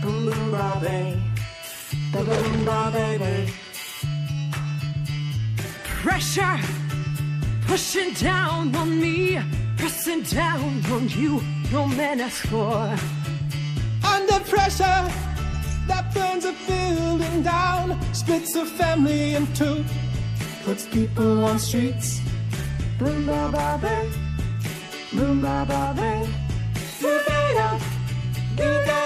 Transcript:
Boom boom ba bang, ba ba boom ba baby. Pressure pushing down on me, pressing down on you. No man asks for. Under pressure that burns a building down, splits a family in two, puts people on streets. Boom ba ba bang, boom ba ba bang.